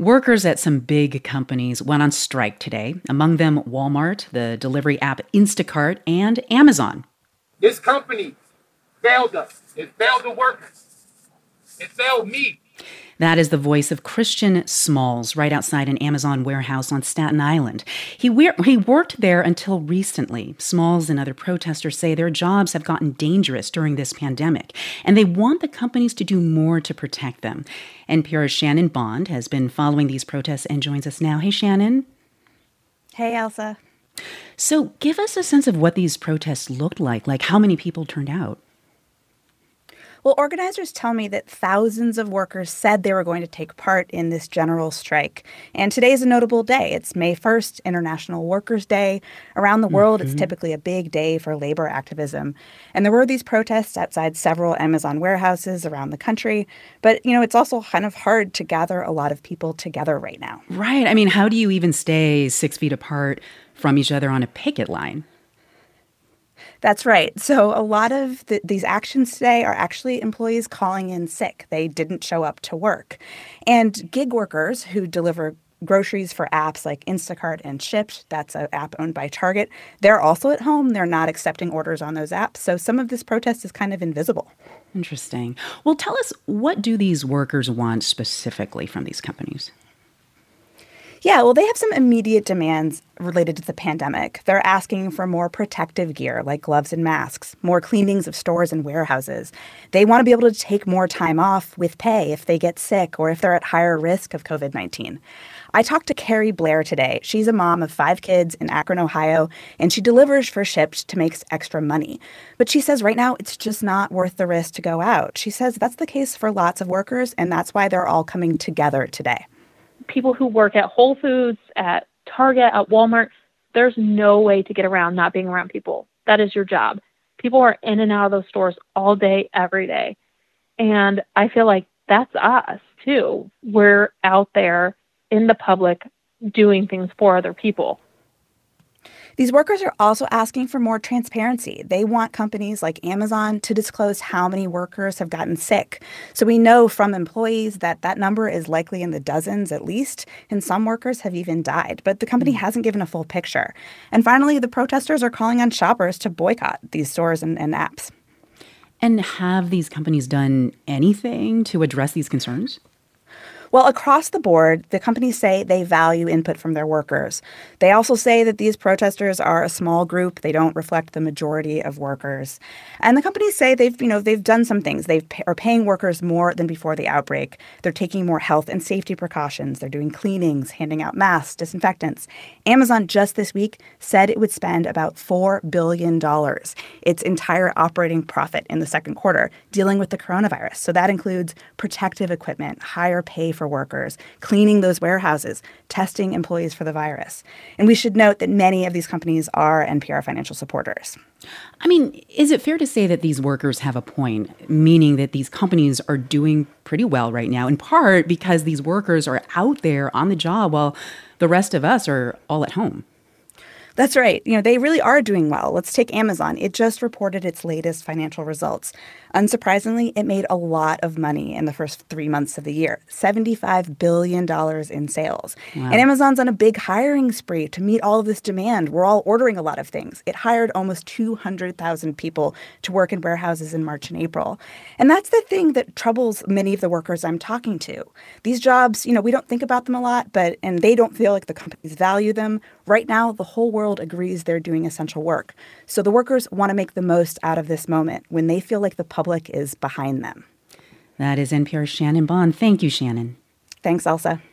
Workers at some big companies went on strike today, among them Walmart, the delivery app Instacart, and Amazon. This company failed us. It failed the workers. It failed me. That is the voice of Christian Smalls right outside an Amazon warehouse on Staten Island. He worked there until recently. Smalls and other protesters say their jobs have gotten dangerous during this pandemic, and they want the companies to do more to protect them. NPR's Shannon Bond has been following these protests and joins us now. Hey, Shannon. Hey, Elsa. So give us a sense of what these protests looked like how many people turned out. Well, organizers tell me that thousands of workers said they were going to take part in this general strike. And today is a notable day. It's May 1st, International Workers' Day. Around the world, It's typically a big day for labor activism. And there were these protests outside several Amazon warehouses around the country. But, it's also kind of hard to gather a lot of people together right now. Right. I mean, how do you even stay 6 feet apart from each other on a picket line? That's right. So a lot of these actions today are actually employees calling in sick. They didn't show up to work. And gig workers who deliver groceries for apps like Instacart and Shipt, that's an app owned by Target, they're also at home. They're not accepting orders on those apps. So some of this protest is kind of invisible. Interesting. Well, tell us, what do these workers want specifically from these companies? Yeah, well, they have some immediate demands related to the pandemic. They're asking for more protective gear like gloves and masks, more cleanings of stores and warehouses. They want to be able to take more time off with pay if they get sick or if they're at higher risk of COVID-19. I talked to Carrie Blair today. She's a mom of 5 kids in Akron, Ohio, and she delivers for Shipt to make extra money. But she says right now it's just not worth the risk to go out. She says that's the case for lots of workers, and that's why they're all coming together today. People who work at Whole Foods, at Target, at Walmart, there's no way to get around not being around people. That is your job. People are in and out of those stores all day, every day. And I feel like that's us, too. We're out there in the public doing things for other people. These workers are also asking for more transparency. They want companies like Amazon to disclose how many workers have gotten sick. So we know from employees that that number is likely in the dozens at least, and some workers have even died. But the company hasn't given a full picture. And finally, the protesters are calling on shoppers to boycott these stores and apps. And have these companies done anything to address these concerns? Well, across the board, the companies say they value input from their workers. They also say that these protesters are a small group. They don't reflect the majority of workers. And the companies say they've done some things. They are paying workers more than before the outbreak. They're taking more health and safety precautions. They're doing cleanings, handing out masks, disinfectants. Amazon just this week said it would spend about $4 billion, its entire operating profit in the second quarter, dealing with the coronavirus. So that includes protective equipment, higher pay for workers, cleaning those warehouses, testing employees for the virus. And we should note that many of these companies are NPR financial supporters. I mean, is it fair to say that these workers have a point, meaning that these companies are doing pretty well right now, in part because these workers are out there on the job while the rest of us are all at home? That's right. They really are doing well. Let's take Amazon. It just reported its latest financial results. Unsurprisingly, it made a lot of money in the first 3 months of the year, $75 billion in sales. Wow. And Amazon's on a big hiring spree to meet all of this demand. We're all ordering a lot of things. It hired almost 200,000 people to work in warehouses in March and April. And that's the thing that troubles many of the workers I'm talking to. These jobs, we don't think about them a lot, and they don't feel like the companies value them. Right now, the whole world agrees they're doing essential work. So the workers want to make the most out of this moment when they feel like the public is behind them. That is NPR's Shannon Bond. Thank you, Shannon. Thanks, Elsa.